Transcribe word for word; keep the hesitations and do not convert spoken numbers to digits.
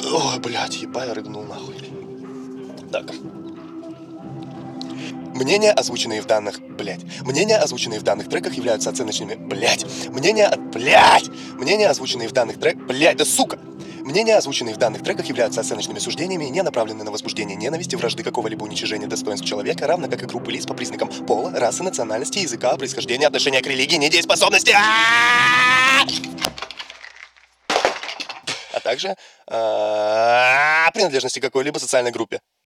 Ой, блядь, еба, я рыгнул нахуй. Так. Мнения, озвученные в данных, блядь, мнения, озвученные в данных треках, являются оценочными, блядь, мнения, от, блядь, мнения, озвученные в данных треках, блядь, да сука, мнения, озвученные в данных треках, являются оценочными суждениями и не направлены на возбуждение ненависти, вражды, какого-либо уничижения достоинств человека, равно как и группы лиц по признакам пола, расы, национальности, языка, происхождения, отношения к религии, недееспособности, а также принадлежности к какой-либо социальной группе.